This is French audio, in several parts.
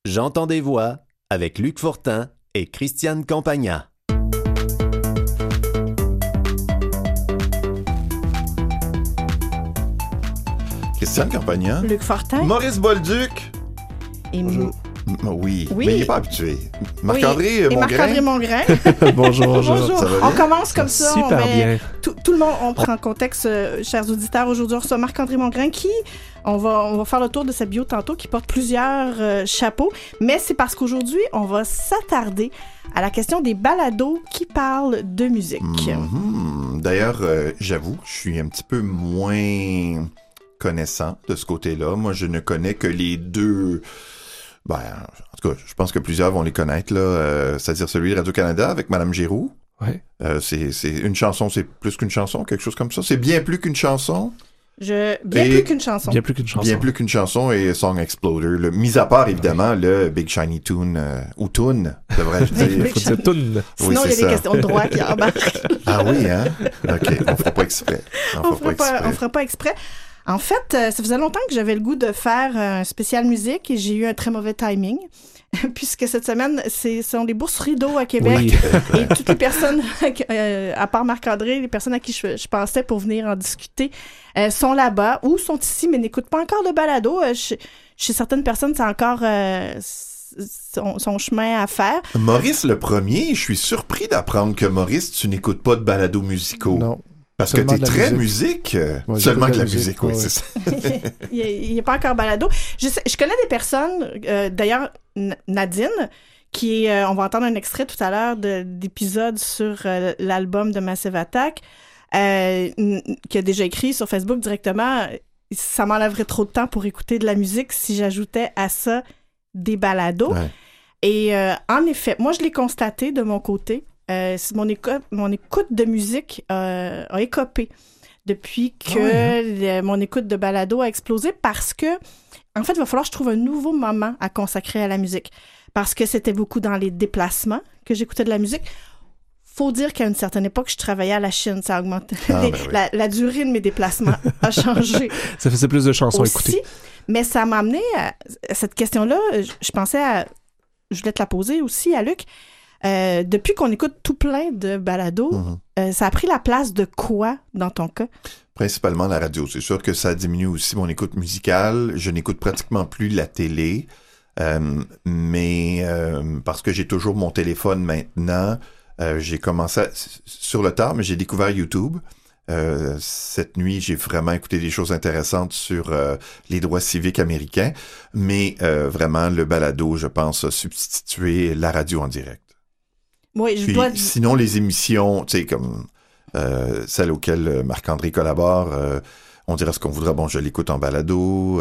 J'entends des voix avec Luc Fortin et Christiane Campagna. Christiane Campagna. Luc Fortin. Maurice Bolduc. Et Oui, Oui. mais il n'est pas habitué. Marc-André et Mongrain. Marc-André Mongrain. Bonjour. Bonjour. Ça va On bien? commence comme ça. Super on met bien. Tout le monde, on prend en contexte, chers auditeurs. Aujourd'hui, on reçoit Marc-André Mongrain qui, on va faire le tour de sa bio tantôt, qui porte plusieurs chapeaux. Mais c'est parce qu'aujourd'hui, on va s'attarder à la question des balados qui parlent de musique. D'ailleurs, j'avoue, je suis un petit peu moins connaissant de ce côté-là. Moi, je ne connais que les deux. Ben, en tout cas, je pense que plusieurs vont les connaître, là. C'est-à-dire celui de Radio-Canada avec Madame Giroux. Ouais. C'est une chanson, c'est plus qu'une chanson, quelque chose comme ça. C'est bien plus qu'une chanson. Bien Et- plus qu'une chanson. Bien plus qu'une chanson. Bien plus qu'une chanson et Song Exploder. Mis à part, évidemment, le Big Shiny Tune, ou Tune, devrais-je dire. Il faut dire toune. Sinon, Oui, il y a c'est des ça. questions de droit qui embarquent. Ah oui, hein? OK, on fera pas exprès. On fera pas exprès. En fait, ça faisait longtemps que j'avais le goût de faire un spécial musique et j'ai eu un très mauvais timing. Puisque cette semaine, ce sont les bourses Rideau à Québec. Oui. Et toutes les personnes, à part Marc-André, les personnes à qui je pensais pour venir en discuter, sont là-bas ou sont ici, mais n'écoutent pas encore de balado. Chez certaines personnes, c'est encore son chemin à faire. Maurice le premier, je suis surpris d'apprendre que Maurice, tu n'écoutes pas de balados musicaux. Non. Parce que Seulement t'es de la très musique. musique. Ouais, Seulement j'écoute que la de la musique, musique, oui, ouais. c'est ça. Il n'est pas encore balado. Je connais des personnes, d'ailleurs, Nadine, qui est, on va entendre un extrait tout à l'heure d'épisode sur l'album de Massive Attack, qui a déjà écrit sur Facebook directement. Ça m'enlèverait trop de temps pour écouter de la musique si j'ajoutais à ça des balados. Ouais. Et en effet, moi, je l'ai constaté de mon côté. Mon écoute de musique a écopé depuis que mon écoute de balado a explosé parce que, en fait, il va falloir que je trouve un nouveau moment à consacrer à la musique. Parce que c'était beaucoup dans les déplacements que j'écoutais de la musique. Faut dire qu'à une certaine époque, je travaillais à la Chine. Ça a augmenté. Ah, ben oui. La durée de mes déplacements a changé Ça faisait plus de chansons aussi. écoutées. Mais ça m'a amené à cette question-là. Je pensais à... Je voulais te la poser aussi à Luc. Depuis qu'on écoute tout plein de balados, ça a pris la place de quoi dans ton cas? Principalement la radio. C'est sûr que ça diminue aussi mon écoute musicale. Je n'écoute pratiquement plus la télé. Mais parce que j'ai toujours mon téléphone maintenant, j'ai commencé sur le tard, mais j'ai découvert YouTube. Cette nuit, j'ai vraiment écouté des choses intéressantes sur les droits civiques américains, mais vraiment, le balado, je pense, a substitué la radio en direct. Oui, Puis, sinon, les émissions, tu sais, comme celles auxquelles Marc-André collabore, on dirait ce qu'on voudra. Bon, je l'écoute en balado,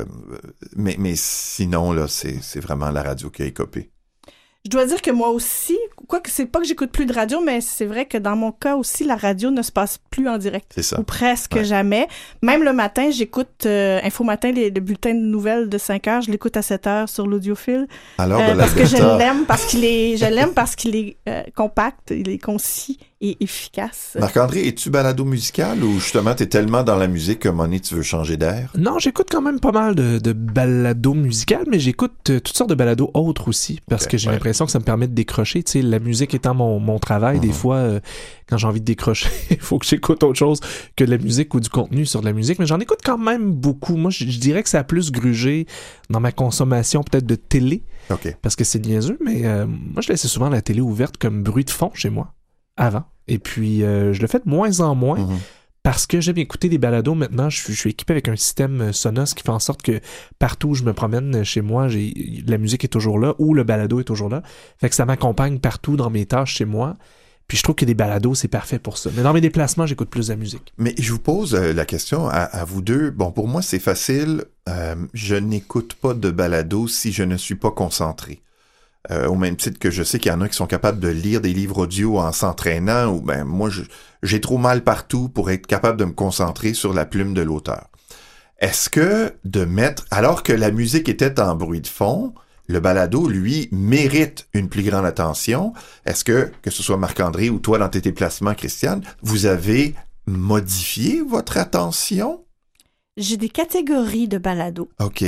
mais sinon, là, c'est vraiment la radio qui a écopé. Je dois dire que moi aussi, quoique c'est pas que j'écoute plus de radio, mais c'est vrai que dans mon cas aussi, la radio ne se passe plus en direct. C'est ça. Ou presque Ouais. jamais. Même le matin, j'écoute Info Matin, le bulletin de nouvelles de 5 heures, je l'écoute à 7 heures sur l'audiophile. Alors, de Parce que je l'Alberta, l'aime parce qu'il est compact, il est concis et efficace. Marc-André, es-tu balado musical ou justement t'es tellement dans la musique qu'à un moment donné, tu veux changer d'air? Non, j'écoute quand même pas mal de balados musicales, mais j'écoute toutes sortes de balados autres aussi, parce Ok, que j'ai ouais. l'impression que ça me permet de décrocher. Tu sais, la musique étant mon travail, des fois, quand j'ai envie de décrocher, il faut que j'écoute autre chose que de la musique ou du contenu sur de la musique, mais j'en écoute quand même beaucoup. Moi, je dirais que ça a plus grugé dans ma consommation peut-être de télé, OK. parce que c'est niaiseux, mais moi, je laissais souvent la télé ouverte comme bruit de fond chez moi, avant. Et puis, je le fais de moins en moins. Parce que j'aime écouter des balados maintenant, je suis équipé avec un système Sonos qui fait en sorte que partout où je me promène chez moi, la musique est toujours là ou le balado est toujours là. Fait que ça m'accompagne partout dans mes tâches chez moi. Puis je trouve que des balados, c'est parfait pour ça. Mais dans mes déplacements, j'écoute plus de la musique. Mais je vous pose la question à vous deux. Bon, pour moi, c'est facile. Je n'écoute pas de balado si je ne suis pas concentré. Au même titre que je sais qu'il y en a qui sont capables de lire des livres audio en s'entraînant, ou ben moi, j'ai trop mal partout pour être capable de me concentrer sur la plume de l'auteur. Est-ce que de mettre, alors que la musique était en bruit de fond, le balado, lui, mérite une plus grande attention? Est-ce que ce soit Marc-André ou toi dans tes déplacements, Christiane, vous avez modifié votre attention? J'ai des catégories de balados. OK. Il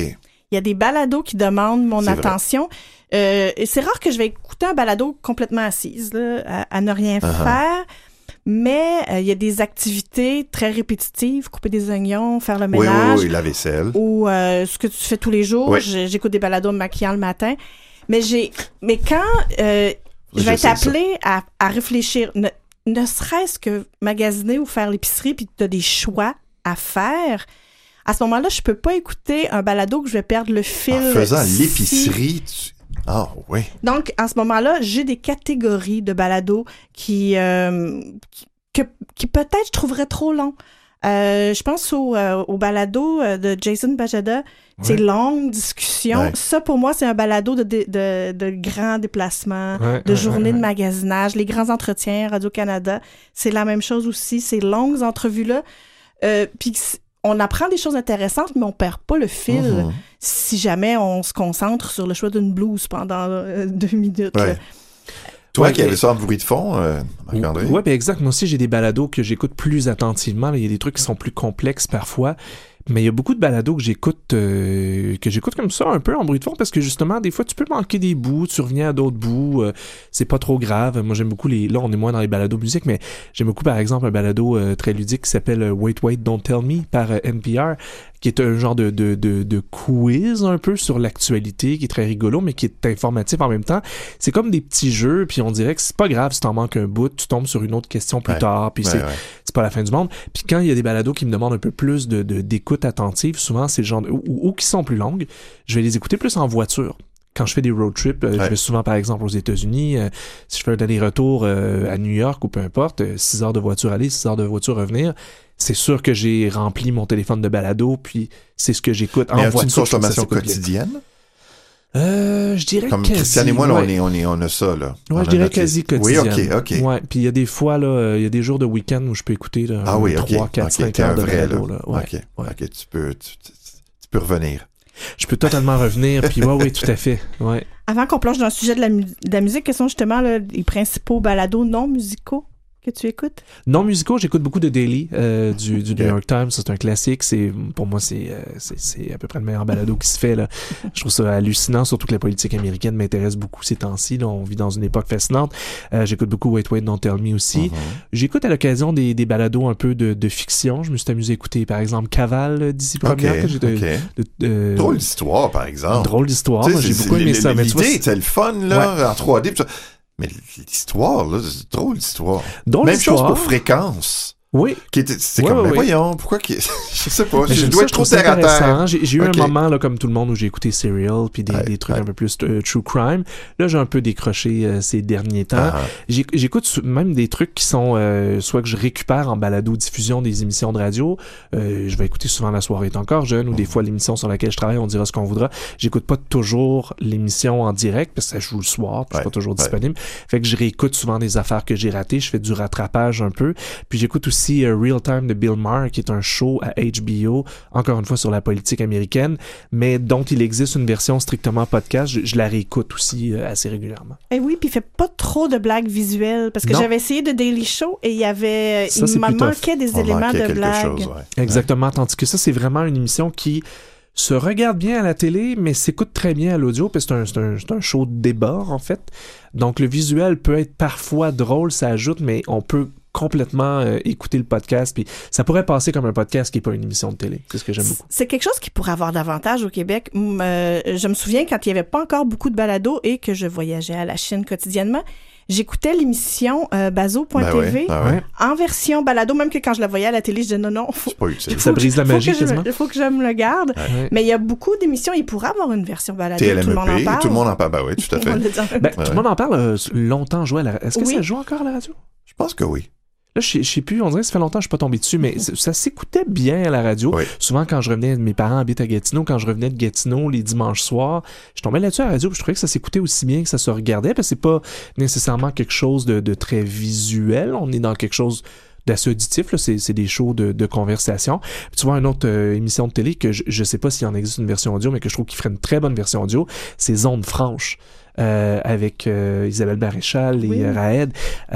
Il y a des balados qui demandent mon C'est attention. Et c'est rare que je vais écouter un balado complètement assise, là, à ne rien faire. Mais il y a des activités très répétitives, couper des oignons, faire le ménage. Oui, la vaisselle. Ou ce que tu fais tous les jours. Oui. J'écoute des balados me maquillant le matin. Mais quand je vais être appelée à réfléchir, ne serait-ce que magasiner ou faire l'épicerie, puis tu as des choix à faire, à ce moment-là, je peux pas écouter un balado que je vais perdre le fil. En faisant l'épicerie, Ah oui. Donc, en ce moment-là, j'ai des catégories de balados qui peut-être je trouverais trop long. Je pense au balado de Jason Bajada. C'est longue discussion. Ouais. Ça, pour moi, c'est un balado de grands déplacements, de journées de magasinage, les grands entretiens, Radio-Canada. C'est la même chose aussi, ces longues entrevues-là. Puis on apprend des choses intéressantes, mais on perd pas le fil si jamais on se concentre sur le choix d'une blouse pendant 2 minutes. Ouais. Toi qui avais ça en bruit de fond, Marc-André? Oui, ben exact. Moi aussi, j'ai des balados que j'écoute plus attentivement. Il y a des trucs qui sont plus complexes parfois. Mais il y a beaucoup de balados que j'écoute comme ça, un peu en bruit de fond, parce que justement, des fois, tu peux manquer des bouts, tu reviens à d'autres bouts, c'est pas trop grave. Moi, j'aime beaucoup là, on est moins dans les balados musique, mais j'aime beaucoup, par exemple, un balado très ludique qui s'appelle Wait, Don't Tell Me par NPR, qui est un genre de quiz un peu sur l'actualité, qui est très rigolo, mais qui est informatif en même temps. C'est comme des petits jeux, puis on dirait que c'est pas grave si t'en manques un bout, tu tombes sur une autre question plus tard, puis c'est pas la fin du monde. Puis quand il y a des balados qui me demandent un peu plus d'écoute attentive, souvent c'est le genre ou qui sont plus longues, je vais les écouter plus en voiture. Quand je fais des road trips, je vais souvent par exemple aux États-Unis, si je fais un aller-retour à New York ou peu importe, 6 heures de voiture aller, 6 heures de voiture revenir, c'est sûr que j'ai rempli mon téléphone de balado, puis c'est ce que j'écoute en voiture. Mais as-tu une consommation quotidienne? Je dirais comme quasi. Comme Christiane et moi, là, on a ça, là. Ouais, je dirais quasi quotidienne. Oui, OK. Ouais, puis il y a des fois, là, il y a des jours de week-end où je peux écouter là, 3, 4, 5 heures de balado. Là. Ouais, OK, tu peux revenir. Je peux totalement revenir, puis oui, tout à fait. Ouais. Avant qu'on plonge dans le sujet de la musique, quels sont justement là, les principaux balados non musicaux que tu écoutes? Non musicaux, j'écoute beaucoup de Daily du New York Times. C'est un classique. Pour moi, c'est à peu près le meilleur balado qui se fait. Là. Je trouve ça hallucinant, surtout que la politique américaine m'intéresse beaucoup ces temps-ci. Là. On vit dans une époque fascinante. J'écoute beaucoup Wait, Don't Tell Me aussi. J'écoute à l'occasion des balados un peu de fiction. Je me suis amusé à écouter, par exemple, Cavale d'ici première. Drôle d'histoire, par exemple. Drôle d'histoire. Moi, j'ai beaucoup aimé ça. L'idée, c'est le fun, là, en 3D. Mais l'histoire, là, c'est drôle d'histoire. Même chose pour Fréquence. Oui. C'est comme, mais voyons, pourquoi je sais pas, je dois être trop terre à terre. J'ai eu un moment, là, comme tout le monde, où j'ai écouté Serial, puis des trucs un peu plus true crime. Là, j'ai un peu décroché ces derniers temps. J'écoute même des trucs qui sont, soit que je récupère en balado-diffusion des émissions de radio. Je vais écouter souvent La soirée est encore jeune, ou des fois l'émission sur laquelle je travaille, on dira ce qu'on voudra. J'écoute pas toujours l'émission en direct, parce que ça joue le soir, puis je suis pas toujours disponible. Fait que je réécoute souvent des affaires que j'ai ratées. Je fais du rattrapage un peu. Puis j'écoute aussi Real Time de Bill Maher, qui est un show à HBO, encore une fois sur la politique américaine, mais dont il existe une version strictement podcast. Je la réécoute aussi assez régulièrement. Et oui, puis il fait pas trop de blagues visuelles, parce que j'avais essayé de Daily Show et il me manquait des éléments de blagues. Exactement, tandis que ça, c'est vraiment une émission qui se regarde bien à la télé, mais s'écoute très bien à l'audio, parce que c'est un show de débat, en fait. Donc, le visuel peut être parfois drôle, ça ajoute, mais on peut complètement écouter le podcast, puis ça pourrait passer comme un podcast qui n'est pas une émission de télé. C'est ce que j'aime beaucoup. C'est quelque chose qui pourrait avoir davantage au Québec. Je me souviens quand il n'y avait pas encore beaucoup de balados et que je voyageais à la Chine quotidiennement, j'écoutais l'émission Bazo.tv en version balado, même que quand je la voyais à la télé, je disais non, c'est pas utile. Ça brise la magie, quasiment. Il faut que je me le garde. Mais il y a beaucoup d'émissions, il pourrait avoir une version balado. TLMEP, tout le monde en parle. Ben oui, tout à fait. Tout le monde en parle longtemps joué à la radio. Est-ce que ça joue encore à la radio? Je pense que oui. Là, je sais plus, on dirait que ça fait longtemps que je suis pas tombé dessus, mais ça s'écoutait bien à la radio. Oui. Souvent, quand je revenais, mes parents habitent à Gatineau, quand je revenais de Gatineau les dimanches soirs, je tombais là-dessus à la radio, puis je trouvais que ça s'écoutait aussi bien que ça se regardait, parce que c'est pas nécessairement quelque chose de très visuel, on est dans quelque chose d'assez auditif, là, c'est des shows de conversation. Puis tu vois, une autre émission de télé que je sais pas s'il en existe une version audio, mais que je trouve qu'il ferait une très bonne version audio, c'est Zone franche. Avec Isabelle Maréchal et Raed,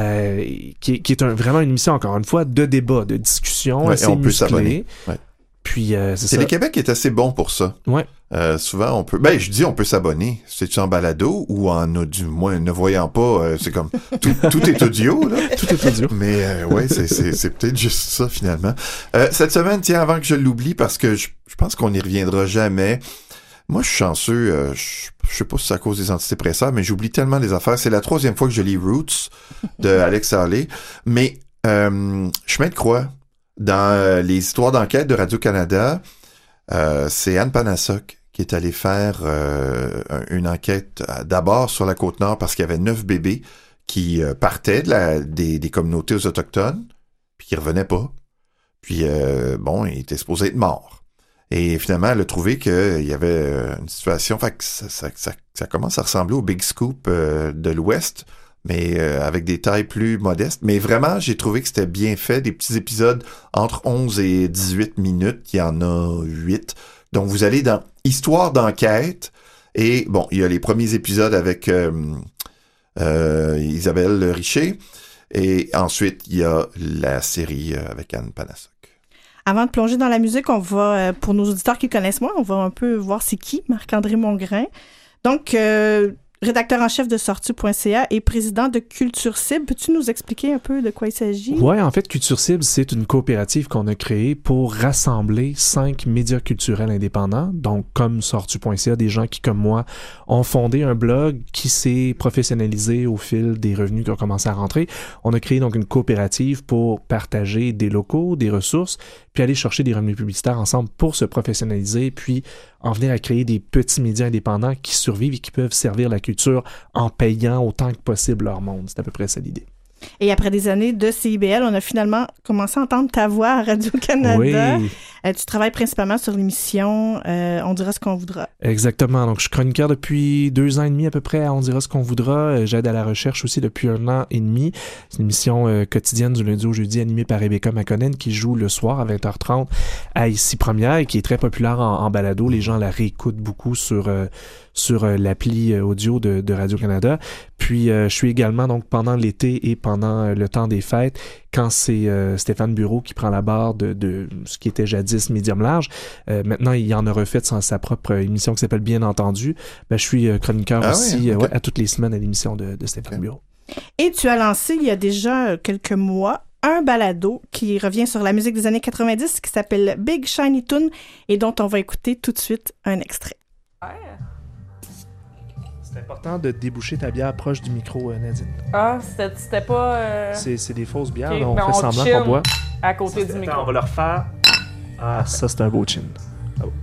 qui est vraiment une émission, encore une fois, de débat, de discussion, assez musclée. Puis c'est ça. Télé-Québec est assez bon pour ça. Ouais. Souvent, on peut s'abonner. C'est-tu en balado ou en audio? Moi, ne voyant pas, c'est comme, tout est audio, là. Tout est audio. Mais, ouais, c'est peut-être juste ça, finalement. Cette semaine, tiens, avant que je l'oublie, parce que je pense qu'on n'y reviendra jamais. Moi, je suis chanceux, je sais pas si c'est à cause des antidépresseurs, mais j'oublie tellement des affaires. C'est la 3e fois que je lis Roots de Alex Haley. Mais, chemin de croix, dans les histoires d'enquête de Radio-Canada, c'est Anne Panasok qui est allée faire une enquête d'abord sur la Côte-Nord parce qu'il y avait 9 bébés qui partaient des communautés autochtones, puis qui revenaient pas. Puis, ils étaient supposés être morts. Et finalement, elle a trouvé qu'il y avait une situation... Fait que ça commence à ressembler au Big Scoop de l'Ouest, mais avec des tailles plus modestes. Mais vraiment, j'ai trouvé que c'était bien fait. Des petits épisodes entre 11 et 18 minutes. Il y en a 8. Donc, vous allez dans Histoire d'enquête. Et bon, il y a les premiers épisodes avec Isabelle Richer. Et ensuite, il y a la série avec Anne Panasok. Avant de plonger dans la musique, on va, pour nos auditeurs qui connaissent moi, on va un peu voir c'est qui, Marc-André Mongrain. Donc, rédacteur en chef de sortu.ca et président de Culture Cible. Peux-tu nous expliquer un peu de quoi il s'agit? Oui, en fait, Culture Cible, c'est une coopérative qu'on a créée pour rassembler 5 médias culturels indépendants. Donc, comme sortu.ca, des gens qui, comme moi, ont fondé un blog qui s'est professionnalisé au fil des revenus qui ont commencé à rentrer. On a créé donc une coopérative pour partager des locaux, des ressources, puis aller chercher des revenus publicitaires ensemble pour se professionnaliser, puis en venir à créer des petits médias indépendants qui survivent et qui peuvent servir la culture en payant autant que possible leur monde. C'est à peu près ça l'idée. Et après des années de CIBL, on a finalement commencé à entendre ta voix à Radio-Canada. Oui. Tu travailles principalement sur l'émission On dira ce qu'on voudra. Exactement. Donc, je suis chroniqueur depuis 2 ans et demi à peu près à On dira ce qu'on voudra. J'aide à la recherche aussi depuis 1 an et demi. C'est une émission quotidienne du lundi au jeudi animée par Rebecca McConnell qui joue le soir à 20h30 à Ici Première et qui est très populaire en balado. Les gens la réécoutent beaucoup sur l'appli audio de Radio-Canada. Puis, je suis également, donc, pendant l'été et pendant le temps des fêtes, quand c'est Stéphane Bureau qui prend la barre de ce qui était jadis Médium Large. Maintenant, il en a refait sa propre émission qui s'appelle Bien Entendu. Je suis chroniqueur aussi à toutes les semaines à l'émission de Stéphane Bureau. Et tu as lancé, il y a déjà quelques mois, un balado qui revient sur la musique des années 90 qui s'appelle Big Shiny Tune et dont on va écouter tout de suite un extrait. C'est important de déboucher ta bière proche du micro, Nadine. Ah, c'était pas... C'est des fausses bières, okay, là, on fait semblant qu'on boit. À côté du micro. On va le refaire. Ah, ça, c'est un beau chin. Ah bon.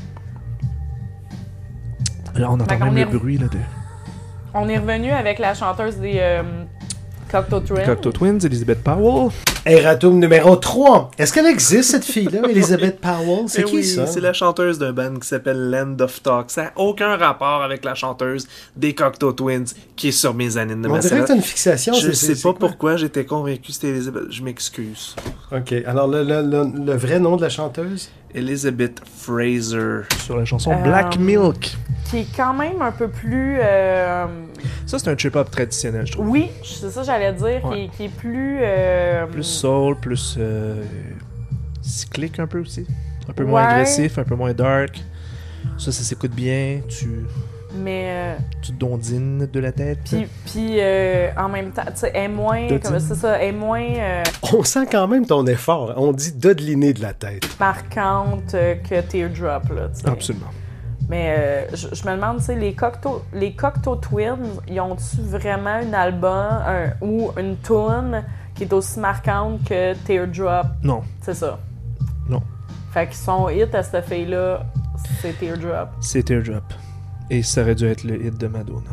Là, on entend même le bruit là, de... On est revenu avec la chanteuse des Cocteau Twins. Cocteau Twins, Elizabeth Powell. Erratum numéro 3. Est-ce qu'elle existe, cette fille-là, Elizabeth Powell? C'est qui, ça? C'est la chanteuse d'un band qui s'appelle Land of Talk. Ça n'a aucun rapport avec la chanteuse des Cocteau Twins qui est sur mes années de On dirait que t'as une fixation. Je sais pas pourquoi j'étais convaincu que c'était Elizabeth. Je m'excuse. OK. Alors, le vrai nom de la chanteuse? Elizabeth Fraser. Sur la chanson Black Milk. Qui est quand même un peu plus... Ça, c'est un trip-hop traditionnel, je trouve. Oui, c'est ça que j'allais dire, ouais. qui est plus... Plus soul, plus cyclique un peu aussi. Un peu moins agressif, un peu moins dark. Ça s'écoute bien, tu te dondines de la tête. Puis en même temps, tu sais, elle est moins... C'est ça, elle est moins... On sent quand même ton effort. On dit dodeliner de la tête. Marquante que Teardrop, là, tu sais. Absolument. Mais je me demande, tu sais, les Cocteau Twins, ils ont-tu vraiment un album ou une tune qui est aussi marquante que Teardrop? Non. C'est ça? Non. Fait qu'ils sont hit à cette fille-là, c'est Teardrop. C'est Teardrop. Et ça aurait dû être le hit de Madonna.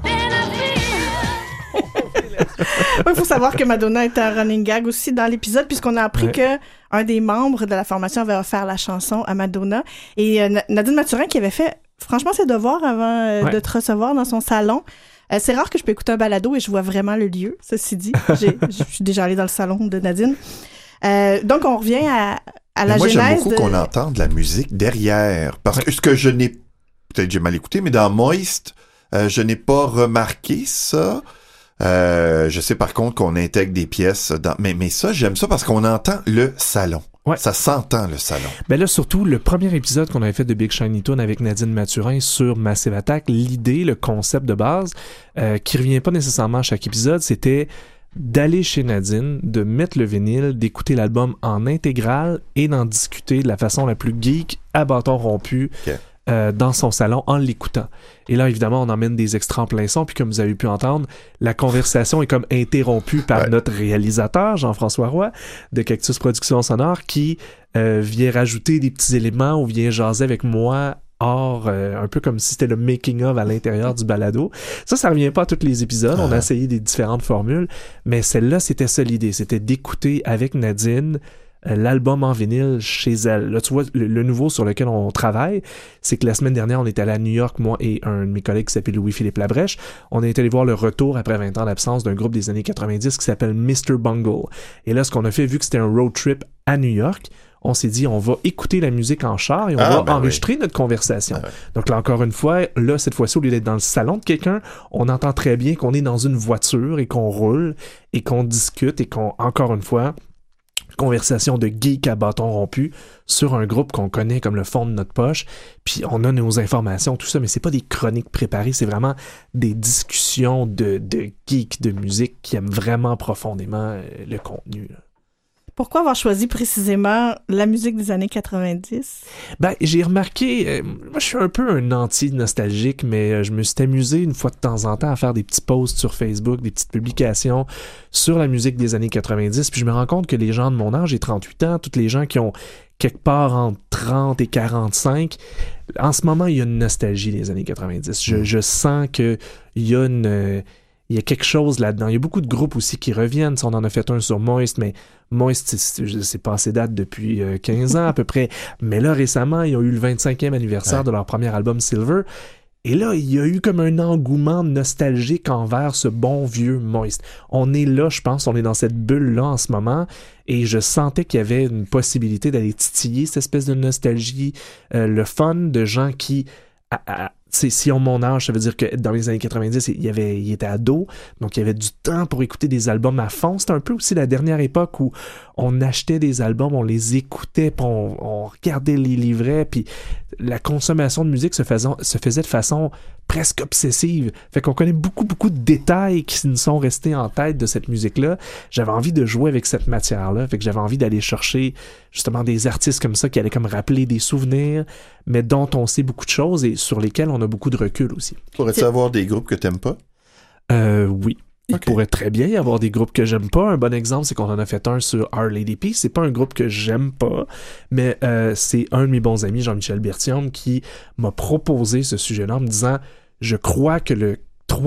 Il faut savoir que Madonna est un running gag aussi dans l'épisode, puisqu'on a appris que un des membres de la formation avait offert la chanson à Madonna. Et Nadine Mathurin, qui avait fait franchement ses devoirs avant de te recevoir dans son salon. C'est rare que je peux écouter un balado et je vois vraiment le lieu, ceci dit. Je suis déjà allée dans le salon de Nadine. Donc, on revient à la genèse. Moi, j'aime beaucoup qu'on entende la musique derrière. Parce que ce que je n'ai... Peut-être j'ai mal écouté, mais dans Moist, je n'ai pas remarqué ça. Je sais par contre qu'on intègre des pièces dans... Mais ça, j'aime ça parce qu'on entend le salon. Ouais. Ça s'entend, le salon. Ben là, surtout, le premier épisode qu'on avait fait de Big Shiny Toon avec Nadine Mathurin sur Massive Attack, l'idée, le concept de base, qui revient pas nécessairement à chaque épisode, c'était d'aller chez Nadine, de mettre le vinyle, d'écouter l'album en intégrale et d'en discuter de la façon la plus geek, à bâton rompu, dans son salon en l'écoutant. Et là, évidemment, on emmène des extraits en plein son, puis comme vous avez pu entendre, la conversation est comme interrompue par notre réalisateur, Jean-François Roy, de Cactus Productions Sonores, qui vient rajouter des petits éléments ou vient jaser avec moi hors, un peu comme si c'était le making-of à l'intérieur du balado. Ça revient pas à tous les épisodes, on a essayé des différentes formules, mais celle-là, c'était ça l'idée, c'était d'écouter avec Nadine l'album en vinyle chez elle. Là, tu vois, le nouveau sur lequel on travaille, c'est que la semaine dernière, on est allé à New York, moi et un de mes collègues qui s'appelle Louis-Philippe Labrèche. On est allé voir le retour après 20 ans d'absence d'un groupe des années 90 qui s'appelle Mr. Bungle. Et là, ce qu'on a fait, vu que c'était un road trip à New York, on s'est dit, on va écouter la musique en char et on va enregistrer notre conversation. Donc là, encore une fois, là, cette fois-ci, au lieu d'être dans le salon de quelqu'un, on entend très bien qu'on est dans une voiture et qu'on roule et qu'on discute et qu'on, encore une fois, conversation de geek à bâton rompu sur un groupe qu'on connaît comme le fond de notre poche, puis on a nos informations, tout ça, mais c'est pas des chroniques préparées, c'est vraiment des discussions de geeks de musique qui aiment vraiment profondément le contenu, là. Pourquoi avoir choisi précisément la musique des années 90? Ben, j'ai remarqué, moi je suis un peu un anti-nostalgique, mais je me suis amusé une fois de temps en temps à faire des petits posts sur Facebook, des petites publications sur la musique des années 90, puis je me rends compte que les gens de mon âge, j'ai 38 ans, toutes les gens qui ont quelque part entre 30 et 45, en ce moment, il y a une nostalgie des années 90. Je sens qu'il y a il y a quelque chose là-dedans. Il y a beaucoup de groupes aussi qui reviennent. On en a fait un sur Moist, mais Moist, c'est passé date depuis 15 ans à peu près. Mais là, récemment, ils ont eu le 25e anniversaire de leur premier album Silver. Et là, il y a eu comme un engouement nostalgique envers ce bon vieux Moist. On est là, je pense, on est dans cette bulle-là en ce moment. Et je sentais qu'il y avait une possibilité d'aller titiller cette espèce de nostalgie, le fun de gens qui... si ont mon âge, ça veut dire que dans les années 90, il était ado, donc il y avait du temps pour écouter des albums à fond. C'était un peu aussi la dernière époque où on achetait des albums, on les écoutait, puis on regardait les livrets, puis la consommation de musique se faisait de façon presque obsessive. Fait qu'on connaît beaucoup de détails qui nous sont restés en tête de cette musique-là. J'avais envie de jouer avec cette matière-là, fait que j'avais envie d'aller chercher justement des artistes comme ça qui allaient comme rappeler des souvenirs, mais dont on sait beaucoup de choses et sur lesquels on a beaucoup de recul aussi. Pourrais-tu avoir des groupes que t'aimes pas? Oui. Il pourrait très bien y avoir des groupes que j'aime pas. Un bon exemple, c'est qu'on en a fait un sur Our Lady Peace. C'est pas un groupe que j'aime pas, mais c'est un de mes bons amis, Jean-Michel Berthiaume, qui m'a proposé ce sujet-là en me disant « Je crois que le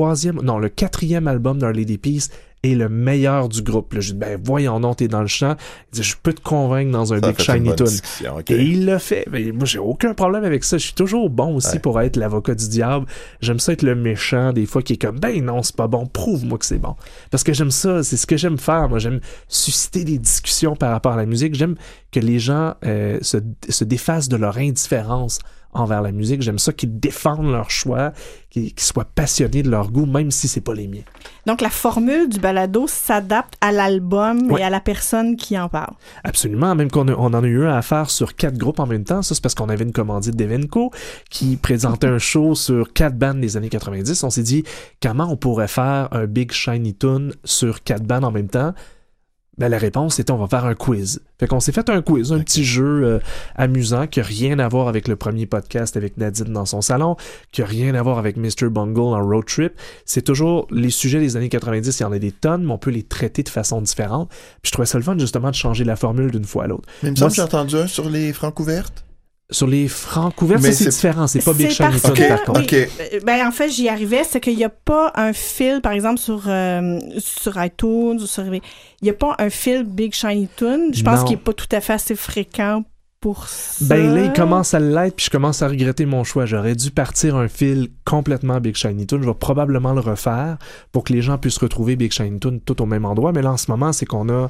4e album d'Our Lady Peace est le meilleur du groupe. » Là, je dis « Ben voyons donc, t'es dans le champ. » Il dit « Je peux te convaincre dans un Big Shiny Toon. » Et il l'a fait. Ben, moi, j'ai aucun problème avec ça. Je suis toujours bon aussi pour être l'avocat du diable. J'aime ça être le méchant des fois qui est comme « Ben non, c'est pas bon. Prouve-moi que c'est bon. » Parce que j'aime ça. C'est ce que j'aime faire. Moi, j'aime susciter des discussions par rapport à la musique. J'aime que les gens se défassent de leur indifférence envers la musique. J'aime ça qu'ils défendent leur choix, qu'ils soient passionnés de leur goût, même si c'est pas les miens. Donc, la formule du balado s'adapte à l'album et à la personne qui en parle. Absolument. Même qu'on en a eu un à faire sur 4 groupes en même temps. Ça, c'est parce qu'on avait une commandite d'Evenco qui présentait un show sur 4 bandes des années 90. On s'est dit, comment on pourrait faire un Big Shiny Toon sur 4 bandes en même temps? Ben, la réponse c'était on va faire un quiz. Fait qu'on s'est fait un quiz, un petit jeu amusant qui n'a rien à voir avec le premier podcast avec Nadine dans son salon, qui n'a rien à voir avec Mr. Bungle en road trip. C'est toujours les sujets des années 90, il y en a des tonnes, mais on peut les traiter de façon différente. Puis je trouvais ça le fun justement de changer la formule d'une fois à l'autre. Mais il me semble que j'ai entendu un sur les Francouvertes. Sur les Francouvertes, ça c'est différent, c'est pas Big Shiny Toon par contre. Ben en fait, j'y arrivais, c'est qu'il n'y a pas un fil, par exemple sur iTunes, il n'y a pas un fil Big Shiny Toon. Je pense qu'il n'est pas tout à fait assez fréquent pour ça. Ben là, il commence à l'être, puis je commence à regretter mon choix. J'aurais dû partir un fil complètement Big Shiny Toon. Je vais probablement le refaire pour que les gens puissent retrouver Big Shiny Toon tout au même endroit. Mais là, en ce moment, c'est qu'on a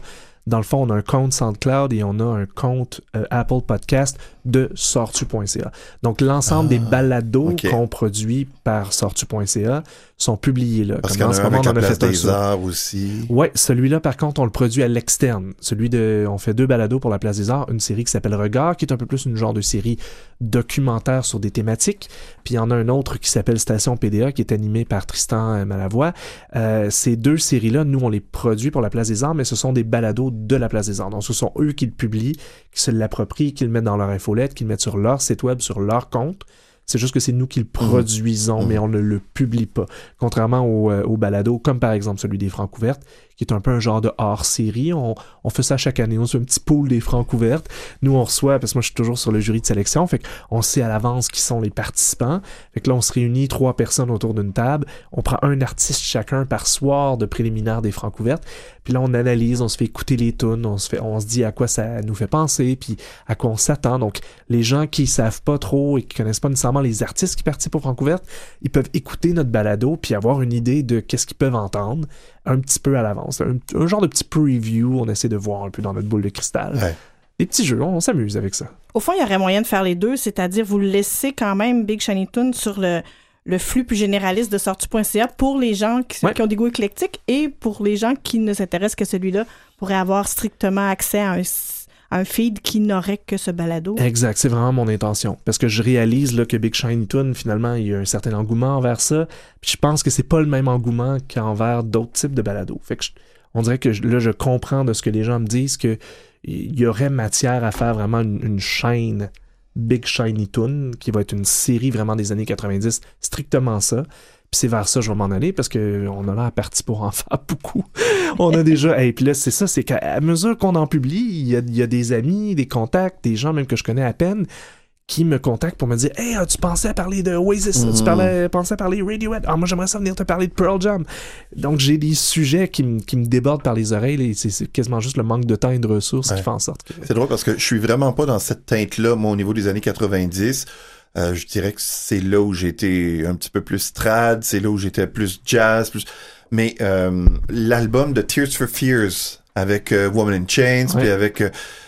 Dans le fond, on a un compte SoundCloud et on a un compte Apple Podcast de sortu.ca. Donc, l'ensemble des balados qu'on produit par sortu.ca sont publiés là. Parce Comme qu'il y en a un avec la Place des Arts aussi. Ouais, celui-là, par contre, on le produit à l'externe. On fait 2 balados pour la Place des Arts, une série qui s'appelle Regard, qui est un peu plus une genre de série documentaire sur des thématiques. Puis il y en a un autre qui s'appelle Station PDA, qui est animé par Tristan Malavoie. Ces 2 séries-là, nous, on les produit pour la Place des Arts, mais ce sont des balados de la Place des Arts. Donc, ce sont eux qui le publient, qui se l'approprient, qui le mettent dans leur infolette, qui le mettent sur leur site web, sur leur compte. C'est juste que c'est nous qui le produisons, mais on ne le publie pas. Contrairement au balado, comme par exemple celui des Francouvertes, qui est un peu un genre de hors-série. On fait ça chaque année. On fait un petit pool des Francouvertes. Nous, on reçoit, parce que moi, je suis toujours sur le jury de sélection, fait qu'on sait à l'avance qui sont les participants. Fait que là, on se réunit 3 personnes autour d'une table. On prend un artiste chacun par soir de préliminaire des Francouvertes. Puis là, on analyse, on se fait écouter les tunes, on se dit à quoi ça nous fait penser, puis à quoi on s'attend. Donc, les gens qui savent pas trop et qui connaissent pas nécessairement les artistes qui participent aux Francouvertes, ils peuvent écouter notre balado puis avoir une idée de qu'est-ce qu'ils peuvent entendre un petit peu à l'avance. Un genre de petit preview, on essaie de voir un peu dans notre boule de cristal. Ouais. Des petits jeux, on s'amuse avec ça. Au fond, il y aurait moyen de faire les deux, c'est-à-dire vous laissez quand même Big Shiny Tunes sur le flux plus généraliste de sortu.ca pour les gens qui ont des goûts éclectiques et pour les gens qui ne s'intéressent que celui-là pourraient avoir strictement accès à un feed qui n'aurait que ce balado. Exact, c'est vraiment mon intention. Parce que je réalise là, que Big Shiny Tune, finalement, il y a un certain engouement envers ça. Puis je pense que c'est pas le même engouement qu'envers d'autres types de balados. Fait que on dirait que là, je comprends de ce que les gens me disent qu'il y aurait matière à faire vraiment une chaîne Big Shiny Tune, qui va être une série vraiment des années 90, strictement ça. Puis c'est vers ça que je vais m'en aller parce qu'on a l'air parti pour en faire beaucoup. On a déjà... Et puis là, c'est ça, c'est qu'à mesure qu'on en publie, il y a des amis, des contacts, des gens même que je connais à peine qui me contactent pour me dire « Hey, tu pensais à parler de Oasis? Tu pensais à parler Radiohead? Ah, moi, j'aimerais ça venir te parler de Pearl Jam. » Donc, j'ai des sujets qui me débordent par les oreilles. Et c'est quasiment juste le manque de temps et de ressources qui fait en sorte que... C'est drôle parce que je suis vraiment pas dans cette teinte-là, moi, au niveau des années 90. Je dirais que c'est là où j'étais un petit peu plus trad, c'est là où j'étais plus jazz, mais l'album de Tears for Fears avec Woman in Chains, puis avec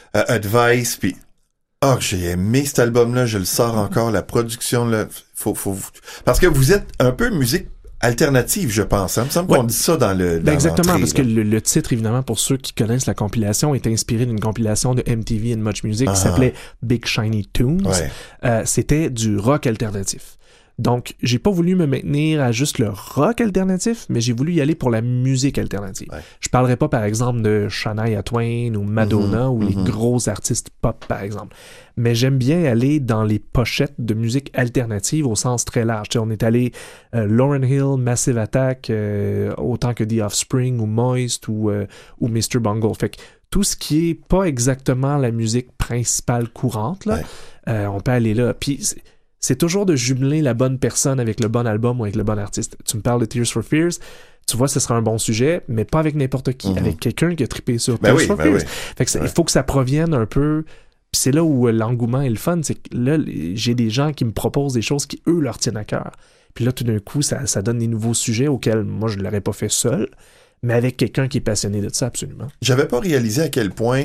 Advice, puis j'ai aimé cet album-là, je le sors encore, la production là, faut parce que vous êtes un peu musique alternative, je pense. Ça me semble qu'on dit ça dans exactement, parce que le titre, évidemment, pour ceux qui connaissent la compilation, est inspiré d'une compilation de MTV and Much Music qui s'appelait Big Shiny Tunes. C'était du rock alternatif. Donc, j'ai pas voulu me maintenir à juste le rock alternatif, mais j'ai voulu y aller pour la musique alternative. Je parlerai pas, par exemple, de Shania Twain ou Madonna ou les gros artistes pop, par exemple. Mais j'aime bien aller dans les pochettes de musique alternative au sens très large. Tu sais, on est allé Lauryn Hill, Massive Attack, autant que The Offspring ou Moist ou Mr. Bungle. Fait que tout ce qui est pas exactement la musique principale courante, là, on peut aller là. Puis c'est toujours de jumeler la bonne personne avec le bon album ou avec le bon artiste. Tu me parles de Tears for Fears, tu vois, ce sera un bon sujet, mais pas avec n'importe qui, avec quelqu'un qui a trippé sur Tears for Fears. Fait que il faut que ça provienne un peu... Puis c'est là où l'engouement est le fun, c'est que là, j'ai des gens qui me proposent des choses qui, eux, leur tiennent à cœur. Puis là, tout d'un coup, ça donne des nouveaux sujets auxquels, moi, je ne l'aurais pas fait seul, mais avec quelqu'un qui est passionné de ça, absolument. J'avais pas réalisé à quel point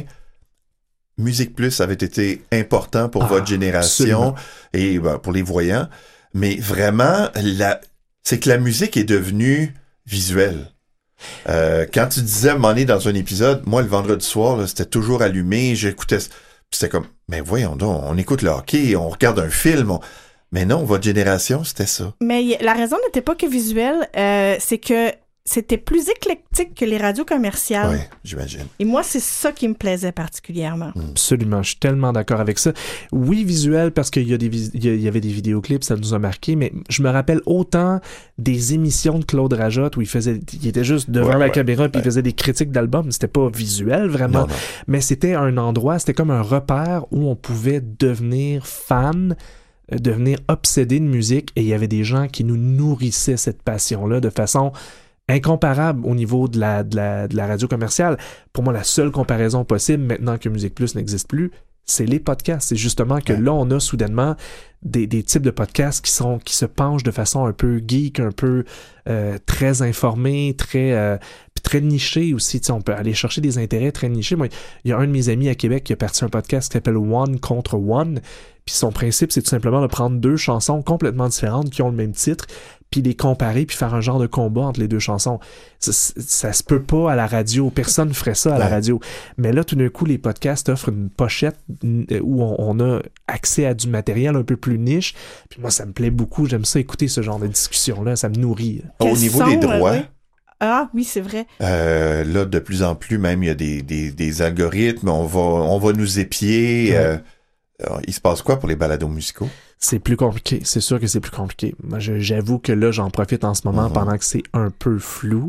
Musique Plus avait été important pour votre génération et pour les voyants, mais vraiment, c'est que la musique est devenue visuelle. Quand tu disais, à un moment donné, dans un épisode, moi, le vendredi soir, là, c'était toujours allumé, j'écoutais... C'était comme, mais voyons donc, on écoute le hockey, on regarde un film, mais non, votre génération, c'était ça. Mais la raison n'était pas que visuelle, c'est que c'était plus éclectique que les radios commerciales. Oui, j'imagine. Et moi, c'est ça qui me plaisait particulièrement. Absolument, je suis tellement d'accord avec ça. Oui, visuel, parce qu'il y avait des vidéoclips, ça nous a marqué, mais je me rappelle autant des émissions de Claude Rajotte où il était juste devant la caméra puis il faisait des critiques d'albums. C'était pas visuel, vraiment, non. Mais c'était un endroit, c'était comme un repère où on pouvait devenir fan, devenir obsédé de musique, et il y avait des gens qui nous nourrissaient cette passion-là de façon... incomparable au niveau de la radio commerciale. Pour moi, la seule comparaison possible, maintenant que Musique Plus n'existe plus, c'est les podcasts. C'est justement que là, on a soudainement des types de podcasts qui se penchent de façon un peu geek, un peu très informés, très très niché aussi. On peut aller chercher des intérêts très nichés. Moi, il y a un de mes amis à Québec qui a parti un podcast qui s'appelle One contre One. Puis son principe, c'est tout simplement de prendre 2 chansons complètement différentes qui ont le même titre, puis les comparer, puis faire un genre de combat entre les 2 chansons. Ça se peut pas à la radio. Personne ferait ça à la radio. Mais là, tout d'un coup, les podcasts offrent une pochette où on a accès à du matériel un peu plus niche. Puis moi, ça me plaît beaucoup. J'aime ça écouter ce genre de discussion-là. Ça me nourrit. Au niveau des droits... ouais. Ah oui, c'est vrai. Là, de plus en plus, même, il y a des algorithmes. On va nous épier... il se passe quoi pour les balados musicaux? C'est plus compliqué. C'est sûr que c'est plus compliqué. Moi, j'avoue que là, j'en profite en ce moment pendant que c'est un peu flou.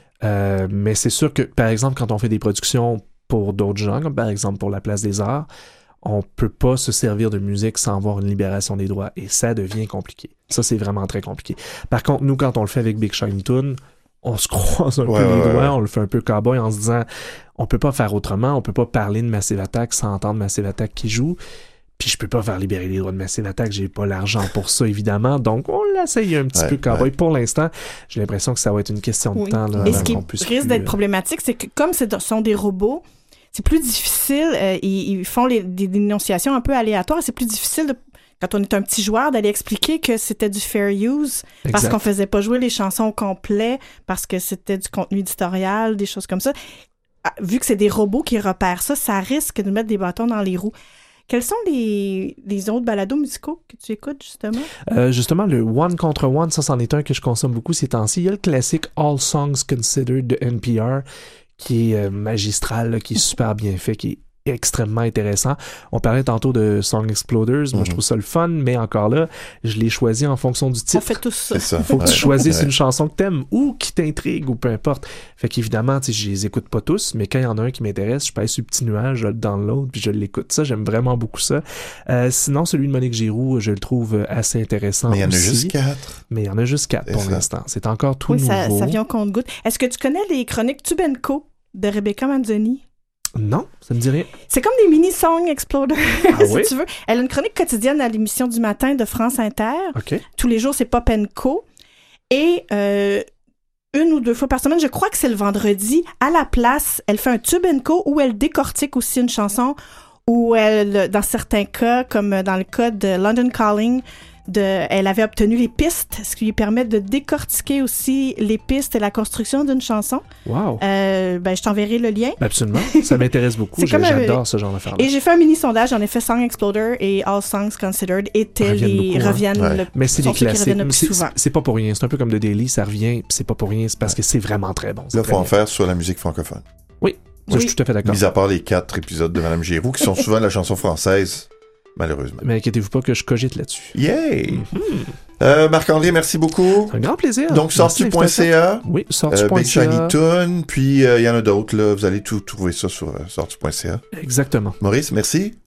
Mais c'est sûr que, par exemple, quand on fait des productions pour d'autres gens, comme par exemple pour la Place des Arts, on peut pas se servir de musique sans avoir une libération des droits. Et ça devient compliqué. Ça, c'est vraiment très compliqué. Par contre, nous, quand on le fait avec Big Shiny Toon, on se croise un peu les doigts, on le fait un peu cowboy en se disant on peut pas faire autrement, on peut pas parler de Massive Attack sans entendre Massive Attack qui joue. Puis je peux pas faire libérer les droits de Massive Attack, j'ai pas l'argent pour ça, évidemment. Donc, on l'essaye un petit peu cowboy. Pour l'instant, j'ai l'impression que ça va être une question de temps. Là, et ce qui risque d'être problématique, c'est que comme ce sont des robots, c'est plus difficile, ils font des dénonciations un peu aléatoires, c'est plus difficile quand on est un petit joueur, d'aller expliquer que c'était du fair use, parce qu'on faisait pas jouer les chansons au complet, parce que c'était du contenu éditorial, des choses comme ça. Vu que c'est des robots qui repèrent ça, ça risque de mettre des bâtons dans les roues. Quels sont les autres balados musicaux que tu écoutes, justement? Justement, le One contre One, ça, c'en est un que je consomme beaucoup ces temps-ci. Il y a le classique All Songs Considered de NPR, qui est magistral, là, qui est super bien fait, qui est extrêmement intéressant. On parlait tantôt de Song Exploders. Moi, je trouve ça le fun, mais encore là, je l'ai choisi en fonction du titre. On fait tous ça. C'est ça. Faut que tu choisisses une chanson que t'aimes ou qui t'intrigue ou peu importe. Fait qu'évidemment, tu sais, je les écoute pas tous, mais quand il y en a un qui m'intéresse, je pèse sur le petit nuage, je le download puis je l'écoute. Ça, j'aime vraiment beaucoup ça. Sinon, celui de Monique Giroux, je le trouve assez intéressant aussi. Mais il y en a juste 4. Mais il y en a juste 4 pour l'instant. C'est encore tout nouveau. Ça vient au compte-gouttes. Est-ce que tu connais les chroniques Tubenco de Rebecca Manzoni? Non, ça me dit rien. C'est comme des mini-song exploders, oui? tu veux. Elle a une chronique quotidienne à l'émission du matin de France Inter. Okay. Tous les jours, c'est Pop & Co. Et 1 ou 2 fois par semaine, je crois que c'est le vendredi, à la place, elle fait un Tube & Co. où elle décortique aussi une chanson, où elle, dans certains cas, comme dans le cas de London Calling, elle avait obtenu les pistes, ce qui lui permet de décortiquer aussi les pistes et la construction d'une chanson. Wow! Je t'enverrai le lien. Absolument. Ça m'intéresse beaucoup. J'adore ce genre d'affaires-là. Et j'ai fait un mini-sondage. En effet, Song Exploder et All Songs Considered reviennent Mais c'est des classiques. Le plus souvent. C'est pas pour rien. C'est un peu comme The Daily, ça revient. C'est pas pour rien. C'est parce que c'est vraiment très bon. Là, il faut en faire sur la musique francophone. Oui. Ça, je suis tout à fait d'accord. Mis à part les 4 épisodes de Madame Giroux, qui sont souvent de la chanson française. Malheureusement. Mais inquiétez-vous pas que je cogite là-dessus. Yay! Marc-André, merci beaucoup. Un grand plaisir. Donc, sortu.ca. Oui, sortu.ca. Big Shiny Toon, puis il y en a d'autres, là. Vous allez tout trouver ça sur sortu.ca. Exactement. Maurice, merci.